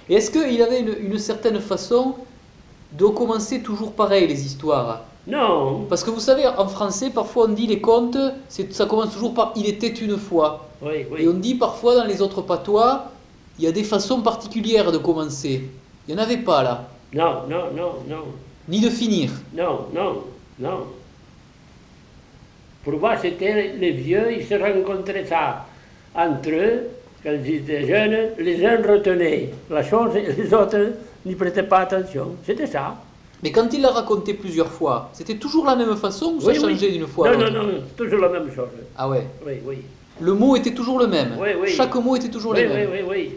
Et est-ce qu'il avait une certaine façon de commencer toujours pareil les histoires? Non, Parce que vous savez, en français, parfois on dit les contes, ça commence toujours par il était une fois. oui, Et on oui. dit parfois dans les autres patois, il y a des façons particulières de commencer. Il n'y en avait pas là. Non, non, non, non, Ni de finir. non, non, non. Pour moi, c'était les vieux, ils se rencontraient ça entre eux, quand ils étaient jeunes, les uns retenaient la chose et les autres n'y prêtaient pas attention. C'était ça. Mais quand il l'a raconté plusieurs fois, c'était toujours la même façon ou ça Oui, changeait oui. d'une fois à Non, non, l'autre? non, toujours la même chose. Ah ouais. Oui, oui. Le mot était toujours le même. Oui, oui. Chaque mot était toujours Oui, le oui, même. oui, oui.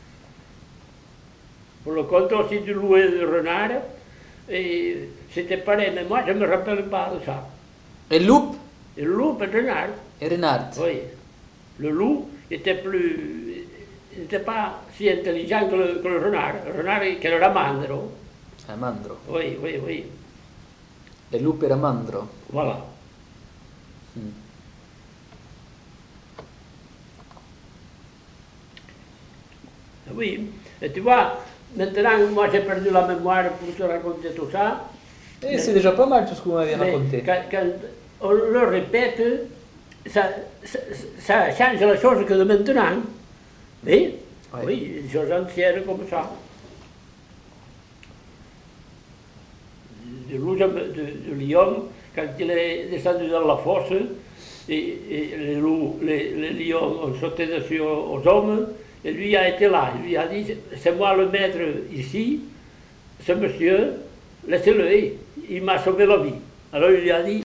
Pour le compte aussi du loup et du renard, et c'était pareil, mais moi je ne me rappelle pas de ça. Et loup Et le loup et le renard, et renard. oui. Le loup était plus. Il n'était pas si intelligent que le renard. Le renard, qui era mandro. Amandro. Oui, oui, oui. Le loup era mandro. Voilà. Mm. Oui. Et tu vois, maintenant, moi j'ai perdu la mémoire pour te raconter tout ça. Et c'est déjà pas mal tout ce que vous m'avez Mais raconté. quand on le répète, ça change la chose que de maintenant. Oui, Ouais. oui, des choses anciennes comme ça. De lion, quand il est descendu dans la fosse, et les lions ont sauté dessus aux hommes, et lui a été là. Il lui a dit, c'est moi le maître ici, ce monsieur, laissez-le, il m'a sauvé la vie. Alors il lui a dit,